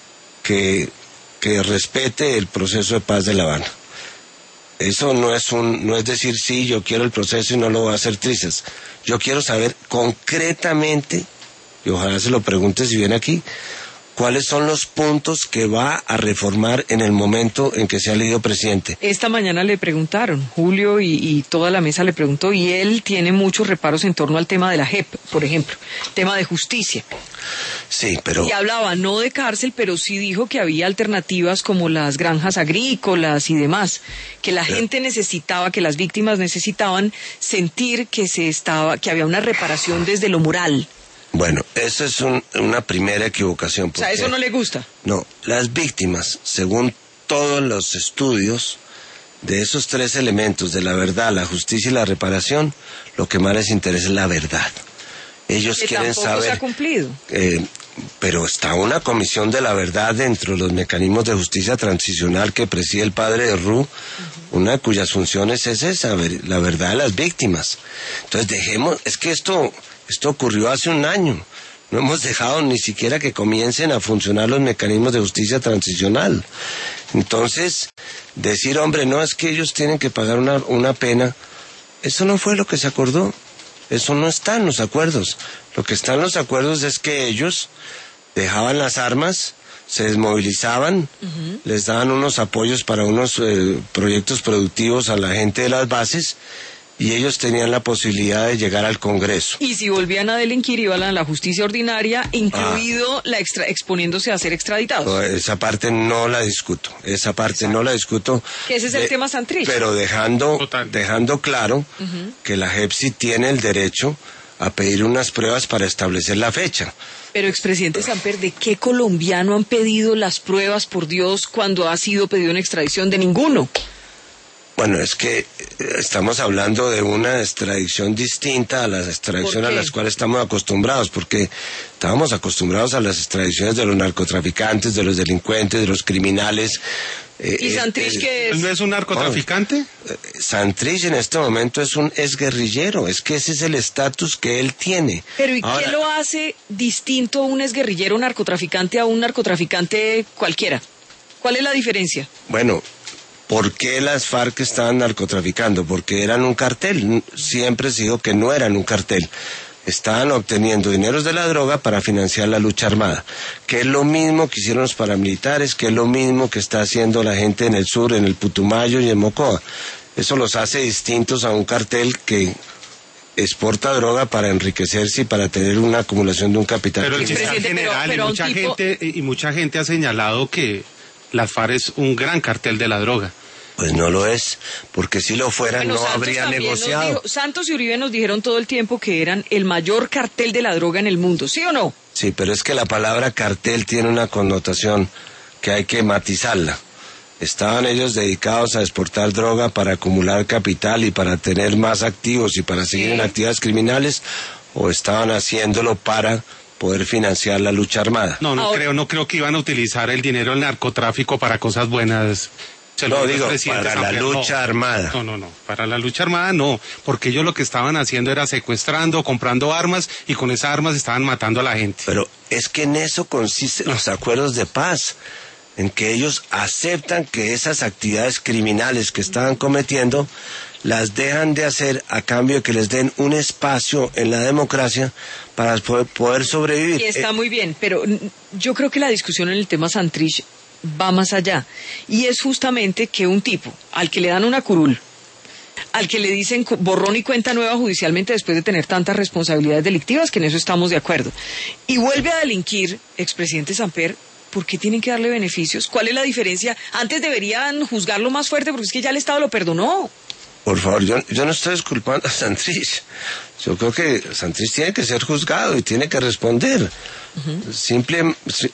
que respete el proceso de paz de La Habana. Eso no es decir, sí, yo quiero el proceso y no lo voy a hacer trizas. Yo quiero saber concretamente, y ojalá se lo pregunte si viene aquí, cuáles son los puntos que va a reformar en el momento en que sea elegido presidente. Esta mañana le preguntaron, Julio y toda la mesa le preguntó, y él tiene muchos reparos en torno al tema de la JEP, por ejemplo, tema de justicia. Sí, pero... Y hablaba no de cárcel, pero sí dijo que había alternativas como las granjas agrícolas y demás, que la gente necesitaba, que las víctimas necesitaban sentir que había una reparación desde lo moral. Bueno, eso es una primera equivocación. O sea, ¿eso no le gusta? No, las víctimas, según todos los estudios, de esos 3 elementos, de la verdad, la justicia y la reparación, lo que más les interesa es la verdad. Ellos quieren saber... se ha cumplido. Pero está una comisión de la verdad dentro de los mecanismos de justicia transicional que preside el padre de Ru, una cuyas funciones es esa, la verdad de las víctimas. Entonces es que esto ocurrió hace un año. No hemos dejado ni siquiera que comiencen a funcionar los mecanismos de justicia transicional. Entonces, decir, hombre, no, es que ellos tienen que pagar una pena, eso no fue lo que se acordó. Eso no está en los acuerdos. Lo que está en los acuerdos es que ellos dejaban las armas, se desmovilizaban, les daban unos apoyos para unos proyectos productivos a la gente de las bases, y ellos tenían la posibilidad de llegar al Congreso. Y si volvían a delinquir, iban a la justicia ordinaria, incluido exponiéndose a ser extraditados. Esa parte no la discuto. Que ese es el tema Santrich. Pero dejando claro que la JEP sí tiene el derecho a pedir unas pruebas para establecer la fecha. Pero, expresidente Samper, ¿de qué colombiano han pedido las pruebas, por Dios, cuando ha sido pedido una extradición? De ninguno. Bueno, es que estamos hablando de una extradición distinta a las extradiciones a las cuales estamos acostumbrados, porque estábamos acostumbrados a las extradiciones de los narcotraficantes, de los delincuentes, de los criminales. ¿Y Santrich qué es? ¿No es un narcotraficante? Santrich en este momento es un exguerrillero, es que ese es el estatus que él tiene. Pero ¿y qué lo hace distinto un exguerrillero narcotraficante a un narcotraficante cualquiera? ¿Cuál es la diferencia? Bueno, ¿por qué las FARC estaban narcotraficando? Porque eran un cartel. Siempre se dijo que no eran un cartel. Estaban obteniendo dineros de la droga para financiar la lucha armada, que es lo mismo que hicieron los paramilitares, que es lo mismo que está haciendo la gente en el sur, en el Putumayo y en Mocoa. Eso los hace distintos a un cartel que exporta droga para enriquecerse y para tener una acumulación de un capital. Pero el fiscal general y mucha gente ha señalado que las FARC es un gran cartel de la droga. Pues no lo es, porque si lo fuera no habría negociado. Santos y Uribe nos dijeron todo el tiempo que eran el mayor cartel de la droga en el mundo, ¿sí o no? Sí, pero es que la palabra cartel tiene una connotación que hay que matizarla. ¿Estaban ellos dedicados a exportar droga para acumular capital y para tener más activos y para seguir en actividades criminales? ¿O estaban haciéndolo para poder financiar la lucha armada? No creo que iban a utilizar el dinero del narcotráfico para cosas buenas. Para la lucha armada. No, para la lucha armada no, porque ellos lo que estaban haciendo era secuestrando, comprando armas, y con esas armas estaban matando a la gente. Pero es que en eso consisten los acuerdos de paz, en que ellos aceptan que esas actividades criminales que estaban cometiendo las dejan de hacer a cambio de que les den un espacio en la democracia para poder sobrevivir. Y está muy bien, pero yo creo que la discusión en el tema Santrich va más allá. Y es justamente que un tipo al que le dan una curul, al que le dicen borrón y cuenta nueva judicialmente después de tener tantas responsabilidades delictivas, que en eso estamos de acuerdo, y vuelve a delinquir, expresidente Samper, ¿por qué tienen que darle beneficios? ¿Cuál es la diferencia? Antes deberían juzgarlo más fuerte porque es que ya el Estado lo perdonó. Por favor, yo no estoy disculpando a Santrich. Yo creo que Santrich tiene que ser juzgado y tiene que responder. Simple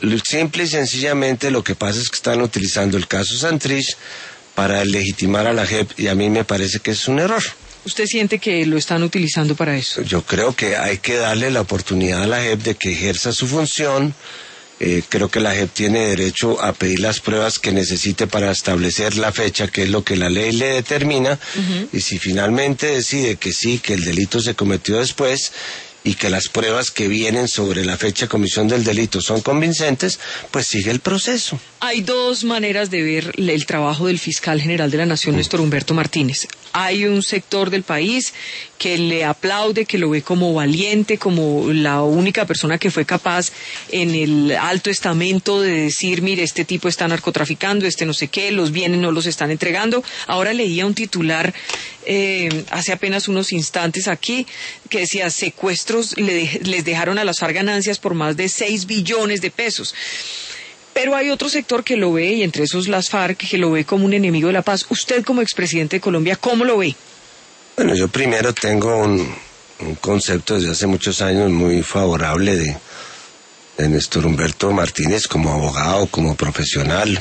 y sencillamente lo que pasa es que están utilizando el caso Santrich para legitimar a la JEP y a mí me parece que es un error. ¿Usted siente que lo están utilizando para eso? Yo creo que hay que darle la oportunidad a la JEP de que ejerza su función. Creo que la JEP tiene derecho a pedir las pruebas que necesite para establecer la fecha, que es lo que la ley le determina, y si finalmente decide que sí, que el delito se cometió después y que las pruebas que vienen sobre la fecha de comisión del delito son convincentes, pues sigue el proceso. Hay dos maneras de ver el trabajo del fiscal general de la Nación, Néstor Humberto Martínez. Hay un sector del país que le aplaude, que lo ve como valiente, como la única persona que fue capaz en el alto estamento de decir, mire, este tipo está narcotraficando, este no sé qué, los bienes no los están entregando. Ahora leía un titular hace apenas unos instantes aquí que decía secuestros les dejaron a las FARC ganancias por más de 6 billones de pesos. Pero hay otro sector que lo ve, y entre esos las FARC, que lo ve como un enemigo de la paz. Usted como expresidente de Colombia, ¿cómo lo ve? Bueno, yo primero tengo un concepto desde hace muchos años muy favorable de Néstor Humberto Martínez como abogado, como profesional.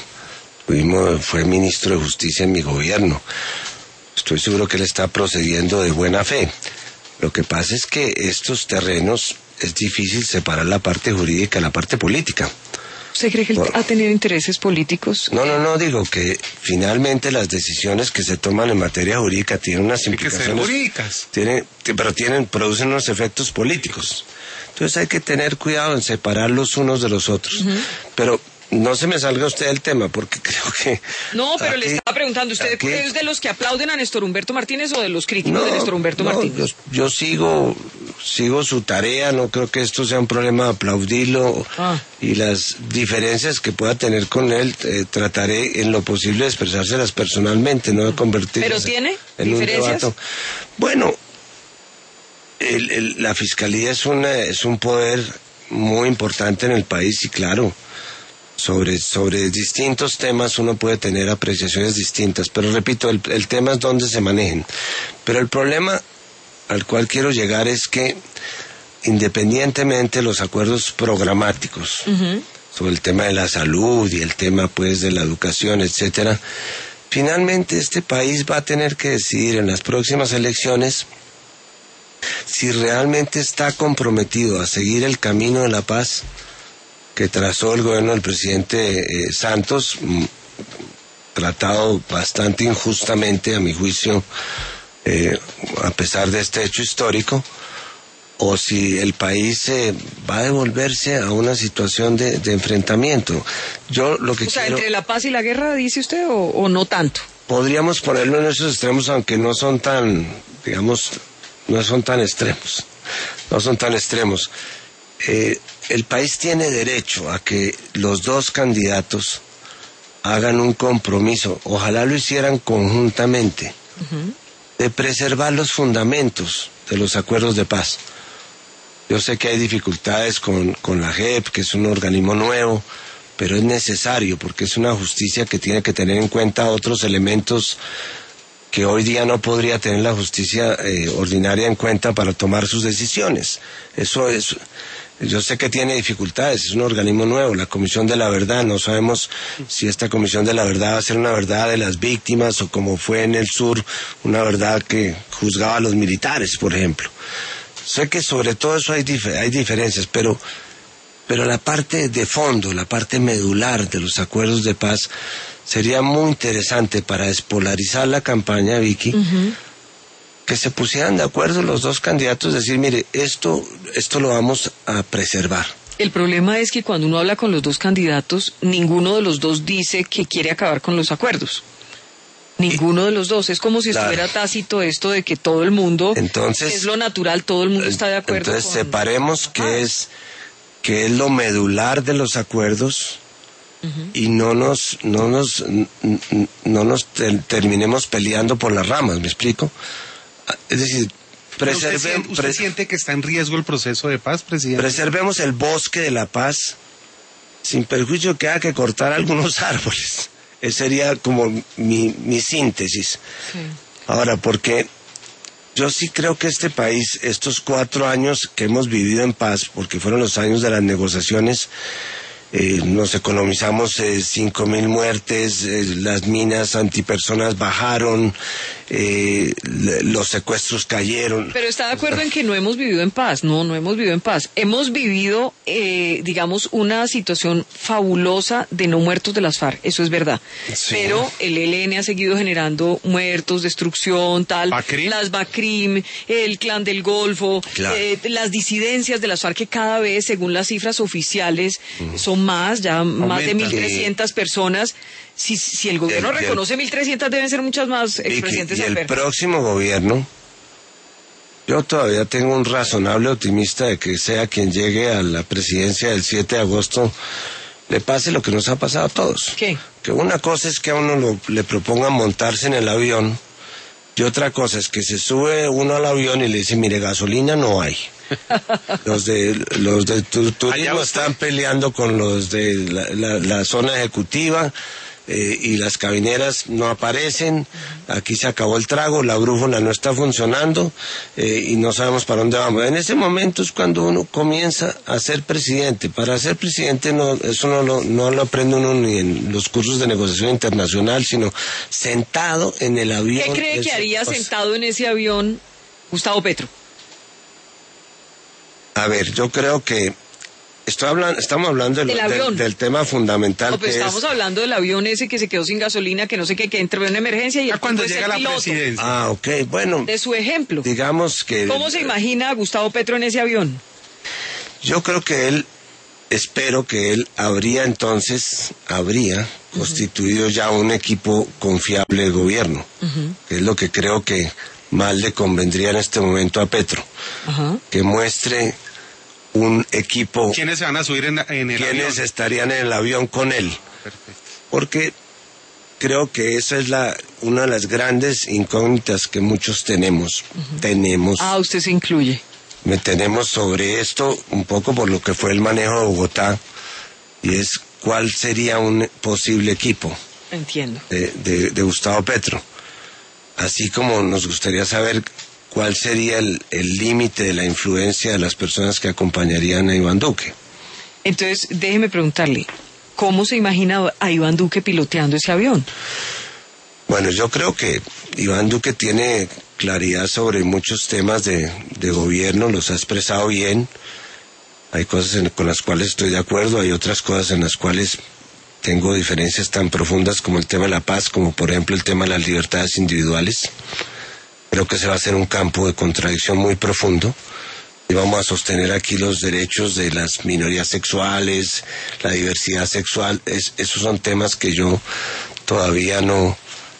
Fue ministro de Justicia en mi gobierno. Estoy seguro que él está procediendo de buena fe. Lo que pasa es que estos terrenos es difícil separar la parte jurídica de la parte política. ¿Usted cree que él ha tenido intereses políticos? No, digo que finalmente las decisiones que se toman en materia jurídica tienen unas implicaciones jurídicas. Producen unos efectos políticos. Entonces hay que tener cuidado en separar los unos de los otros. Pero no se me salga usted del tema, porque creo que... No, pero le estaba preguntando, ¿usted es de los que aplauden a Néstor Humberto Martínez o de los críticos de Néstor Humberto Martínez? Yo sigo su tarea, no creo que esto sea un problema de aplaudirlo, y las diferencias que pueda tener con él, trataré en lo posible de expresárselas personalmente, no de convertirlas ¿Pero tiene en diferencias? un debate. Bueno, la Fiscalía es un poder muy importante en el país y claro, sobre distintos temas uno puede tener apreciaciones distintas, pero repito, el tema es dónde se manejen. Pero el problema al cual quiero llegar es que independientemente los acuerdos programáticos sobre el tema de la salud y el tema pues de la educación, etcétera, finalmente este país va a tener que decidir en las próximas elecciones si realmente está comprometido a seguir el camino de la paz que trazó el gobierno del presidente Santos, tratado bastante injustamente a mi juicio, a pesar de este hecho histórico, o si el país va a devolverse a una situación de enfrentamiento. Yo lo que quiero... ¿entre la paz y la guerra, dice usted, o no tanto? Podríamos ponerlo en esos extremos, aunque no son tan, digamos, no son tan extremos. El país tiene derecho a que los dos candidatos hagan un compromiso, ojalá lo hicieran conjuntamente, de preservar los fundamentos de los acuerdos de paz. Yo sé que hay dificultades con la JEP, que es un organismo nuevo, pero es necesario porque es una justicia que tiene que tener en cuenta otros elementos que hoy día no podría tener la justicia ordinaria en cuenta para tomar sus decisiones. Eso es... Yo sé que tiene dificultades, es un organismo nuevo, la Comisión de la Verdad, no sabemos si esta Comisión de la Verdad va a ser una verdad de las víctimas o como fue en el sur, una verdad que juzgaba a los militares, por ejemplo. Sé que sobre todo eso hay diferencias, pero la parte de fondo, la parte medular de los acuerdos de paz, sería muy interesante para despolarizar la campaña, Vicky, que se pusieran de acuerdo los dos candidatos, decir, mire, esto lo vamos a preservar. El problema es que cuando uno habla con los dos candidatos, ninguno de los dos dice que quiere acabar con los acuerdos. Ninguno de los dos. Es como si estuviera tácito esto de que todo el mundo, entonces, es lo natural, todo el mundo está de acuerdo. Entonces separemos qué es lo medular de los acuerdos y no nos terminemos peleando por las ramas, ¿me explico? Es decir, ¿Usted siente que está en riesgo el proceso de paz, presidente? Preservemos el bosque de la paz sin perjuicio que haya que cortar algunos árboles. Esa sería como mi síntesis. Sí. Ahora, porque yo sí creo que este país, estos 4 años que hemos vivido en paz, porque fueron los años de las negociaciones, nos economizamos 5.000 muertes, las minas antipersonas bajaron, los secuestros cayeron. Pero está de acuerdo en que no hemos vivido en paz. No hemos vivido en paz. Hemos vivido, digamos, una situación fabulosa de no muertos de las FARC, eso es verdad. Sí. Pero el ELN ha seguido generando muertos, destrucción, tal. ¿Bacrim? Las Bacrim, el Clan del Golfo, claro. Las disidencias de las FARC que cada vez, según las cifras oficiales, son más de 1.300 personas. Si el gobierno reconoce 1.300, deben ser muchas más, expresidente Samper. Y el próximo gobierno, yo todavía tengo un razonable optimista de que sea quien llegue a la presidencia del 7 de agosto, le pase lo que nos ha pasado a todos. ¿Qué? Que una cosa es que a uno le propongan montarse en el avión, y otra cosa es que se sube uno al avión y le dice, mire, gasolina no hay. Los de turismo están peleando con los de la zona ejecutiva, y las cabineras no aparecen, aquí se acabó el trago, la brújula no está funcionando, y no sabemos para dónde vamos. En ese momento es cuando uno comienza a ser presidente. Para ser presidente eso no lo aprende uno ni en los cursos de negociación internacional, sino sentado en el avión. ¿Qué cree que haría sentado en ese avión Gustavo Petro? A ver, yo creo que estamos hablando del tema fundamental. No, pero estamos hablando del avión ese que se quedó sin gasolina, que no sé qué, que entró en una emergencia y cuando llega la presidencia. Ok, bueno. De su ejemplo. Digamos que. ¿Cómo se imagina a Gustavo Petro en ese avión? Yo creo que espero que él habría constituido ya un equipo confiable de gobierno, que es lo que creo que más le convendría en este momento a Petro, que muestre un equipo. ¿Quiénes se van a subir en el avión? ¿Quiénes estarían en el avión con él? Perfecto. Porque creo que esa es una de las grandes incógnitas que muchos tenemos. Usted se incluye. Tenemos sobre esto un poco por lo que fue el manejo de Bogotá, y es cuál sería un posible equipo. Entiendo. De Gustavo Petro. Así como nos gustaría saber cuál sería el límite de la influencia de las personas que acompañarían a Iván Duque. Entonces, déjeme preguntarle, ¿cómo se imagina a Iván Duque piloteando ese avión? Bueno, yo creo que Iván Duque tiene claridad sobre muchos temas de gobierno, los ha expresado bien. Hay cosas con las cuales estoy de acuerdo, hay otras cosas en las cuales tengo diferencias tan profundas como el tema de la paz, como por ejemplo el tema de las libertades individuales. Creo que se va a hacer un campo de contradicción muy profundo, y vamos a sostener aquí los derechos de las minorías sexuales, la diversidad sexual. Esos son temas que yo todavía no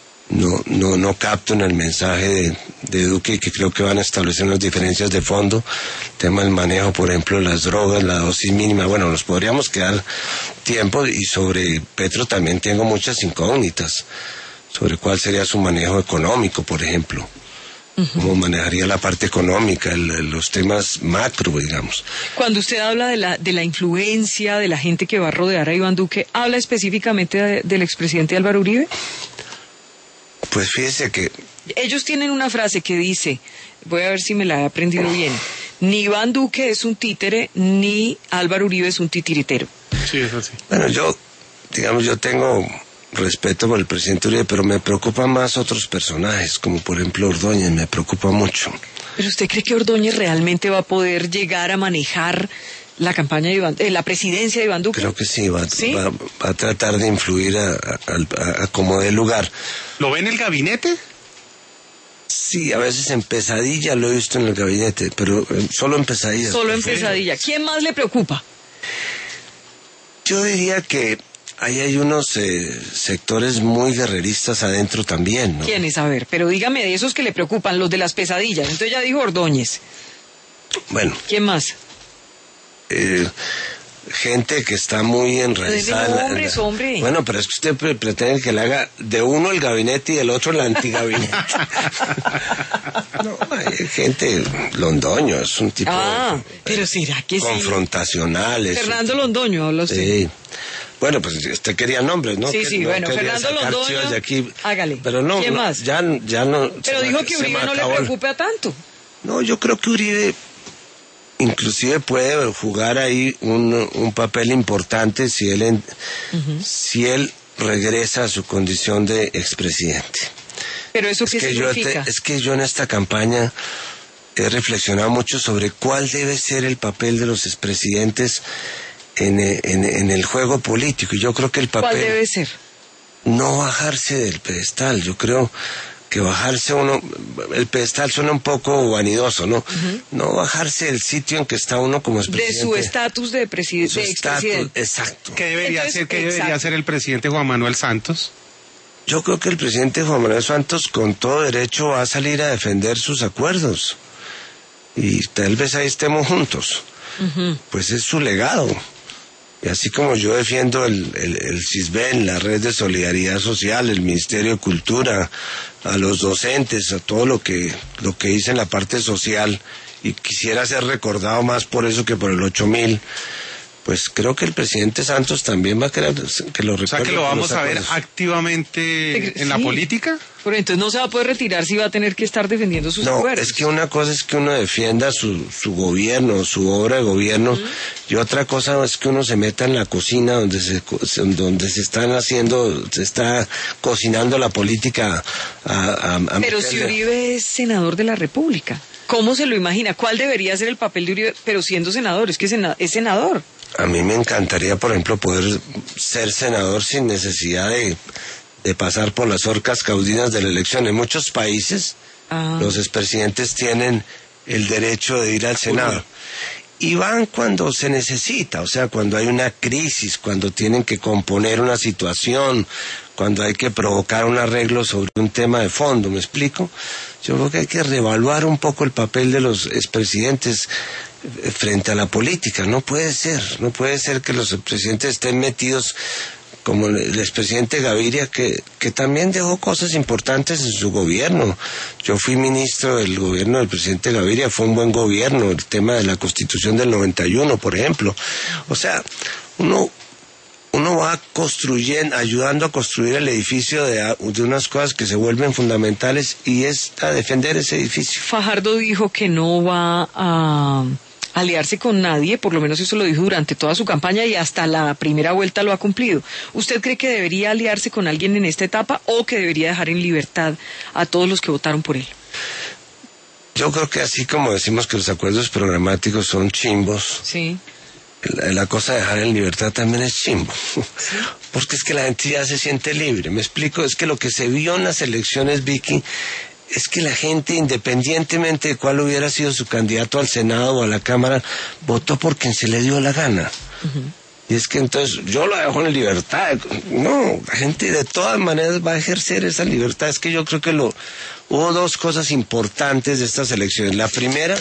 no capto en el mensaje de Duque, y que creo que van a establecer unas diferencias de fondo. El tema del manejo, por ejemplo, de las drogas, la dosis mínima, bueno, nos podríamos quedar tiempo, y sobre Petro también tengo muchas incógnitas, sobre cuál sería su manejo económico, por ejemplo. Cómo manejaría la parte económica, los temas macro, digamos. Cuando usted habla de la influencia de la gente que va a rodear a Iván Duque, ¿habla específicamente del expresidente Álvaro Uribe? Pues fíjese que... Ellos tienen una frase que dice, voy a ver si me la he aprendido bien, ni Iván Duque es un títere, ni Álvaro Uribe es un titiritero. Sí, es así. Bueno, yo tengo respeto por el presidente Uribe, pero me preocupan más otros personajes, como por ejemplo Ordóñez, me preocupa mucho. ¿Pero usted cree que Ordóñez realmente va a poder llegar a manejar la campaña de la presidencia de Iván Duque? Creo que sí, va a tratar de influir a como dé lugar. ¿Lo ve en el gabinete? Sí, a veces en pesadilla lo he visto en el gabinete, pero solo en pesadilla. Solo en pesadilla. ¿Quién más le preocupa? Yo diría que ahí hay unos sectores muy guerreristas adentro también, ¿no? ¿Quiénes? A ver, pero dígame de esos que le preocupan, los de las pesadillas. Entonces ya dijo Ordóñez. Bueno. ¿Quién más? gente que está muy enraizada. Hombre. Bueno, pero es que usted pretende que le haga de uno el gabinete y del otro el antigabinete. No, hay gente, Londoño es un tipo pero será que confrontacional. Sí. Fernando Londoño, habla usted. Sí. Bueno, pues usted quería nombres, ¿no? Sí, no bueno, Fernando Londoño, de aquí. hágale. Pero no, ¿Quién más? Ya no. Pero dijo que Uribe no le preocupe a tanto. No, yo creo que Uribe inclusive puede jugar ahí un papel importante si él regresa a su condición de expresidente. Pero eso qué significa. Es que yo en esta campaña he reflexionado mucho sobre cuál debe ser el papel de los expresidentes en el juego político. Y yo creo que el papel... ¿Cuál debe ser? No bajarse del pedestal. Yo creo que bajarse uno... El pedestal suena un poco vanidoso, ¿no? No bajarse del sitio en que está uno como expresidente. De su estatus de expresidente. Exacto. ¿Qué debería hacer el presidente Juan Manuel Santos? Yo creo que el presidente Juan Manuel Santos con todo derecho va a salir a defender sus acuerdos. Y tal vez ahí estemos juntos. Pues es su legado. Y así como yo defiendo el CISBEN, la Red de Solidaridad Social, el Ministerio de Cultura, a los docentes, a todo lo que hice en la parte social, y quisiera ser recordado más por eso que por el 8.000, pues creo que el presidente Santos también va a querer que lo recuerde. O sea, que lo vamos a ver activamente en la política. Pero entonces no se va a poder retirar si va a tener que estar defendiendo sus acuerdos. No, es que una cosa es que uno defienda su gobierno, su obra de gobierno, y otra cosa es que uno se meta en la cocina donde se está cocinando la poltica Pero si Uribe es senador de la República, ¿cómo se lo imagina? ¿Cuál debería ser el papel de Uribe, pero siendo senador? Es que es senador. A mí me encantaría, por ejemplo, poder ser senador sin necesidad de pasar por las horcas caudinas de la elección. En muchos países los expresidentes tienen el derecho de ir al Senado. Y van cuando se necesita, o sea, cuando hay una crisis, cuando tienen que componer una situación, cuando hay que provocar un arreglo sobre un tema de fondo, ¿me explico? Yo creo que hay que reevaluar un poco el papel de los expresidentes frente a la política. No puede ser que los expresidentes estén metidos como el expresidente Gaviria, que también dejó cosas importantes en su gobierno. Yo fui ministro del gobierno del presidente Gaviria, fue un buen gobierno, el tema de la Constitución del 91, por ejemplo. O sea, uno va construyendo, ayudando a construir el edificio de unas cosas que se vuelven fundamentales, y es a defender ese edificio. Fajardo dijo que no va a aliarse con nadie, por lo menos eso lo dijo durante toda su campaña y hasta la primera vuelta lo ha cumplido. ¿Usted cree que debería aliarse con alguien en esta etapa o que debería dejar en libertad a todos los que votaron por él? Yo creo que así como decimos que los acuerdos programáticos son chimbos, sí, la cosa de dejar en libertad también es chimbo. ¿Sí? Porque es que la gente ya se siente libre. Me explico, es que lo que se vio en las elecciones, Vicky, es que la gente, independientemente de cuál hubiera sido su candidato al Senado o a la Cámara, votó por quien se le dio la gana. Y es que entonces yo lo dejo en libertad. No, la gente de todas maneras va a ejercer esa libertad. Es que yo creo que hubo dos cosas importantes de estas elecciones. La primera,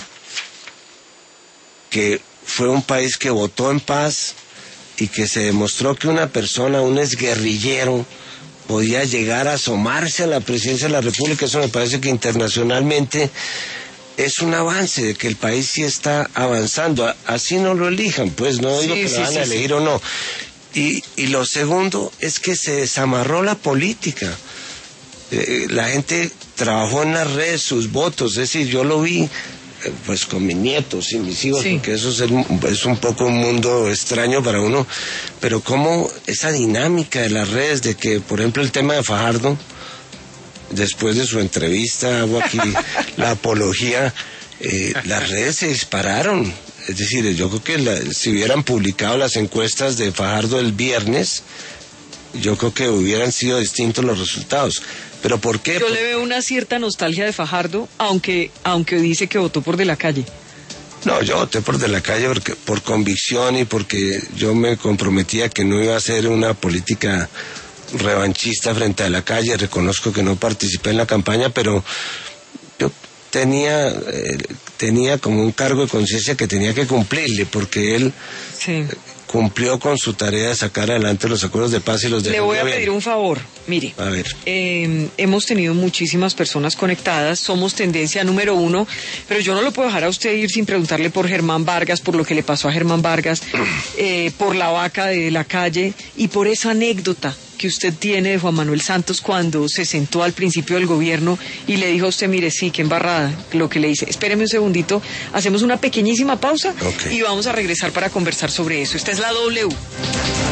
que fue un país que votó en paz y que se demostró que una persona, un exguerrillero, podía llegar a asomarse a la presidencia de la República. Eso me parece que internacionalmente es un avance, de que el país sí está avanzando. Así no lo elijan, pues no digo que lo van a elegir o no. Y lo segundo es que se desamarró la política. La gente trabajó en las redes sus votos, es decir, yo lo vi pues con mis nietos y mis hijos, porque eso es un poco un mundo extraño para uno, pero como esa dinámica de las redes, de que, por ejemplo, el tema de Fajardo, después de su entrevista, hago aquí la apología, las redes se dispararon. Es decir, yo creo que si hubieran publicado las encuestas de Fajardo el viernes, yo creo que hubieran sido distintos los resultados. ¿Pero por qué? Yo le veo una cierta nostalgia de Fajardo, aunque dice que votó por De la Calle. No, yo voté por De la Calle por convicción y porque yo me comprometía que no iba a hacer una política revanchista frente a De la Calle. Reconozco que no participé en la campaña, pero yo tenía como un cargo de conciencia que tenía que cumplirle, porque él... cumplió con su tarea de sacar adelante los acuerdos de paz y los Le voy a pedir un favor, mire. A ver. Hemos tenido muchísimas personas conectadas, somos tendencia número 1, pero yo no lo puedo dejar a usted ir sin preguntarle por Germán Vargas, por lo que le pasó a Germán Vargas, por la vaca de la calle y por esa anécdota que usted tiene de Juan Manuel Santos cuando se sentó al principio del gobierno y le dijo a usted, mire, sí, qué embarrada, lo que le hice. Espéreme un segundito, hacemos una pequeñísima pausa y vamos a regresar para conversar sobre eso. Esta es la W.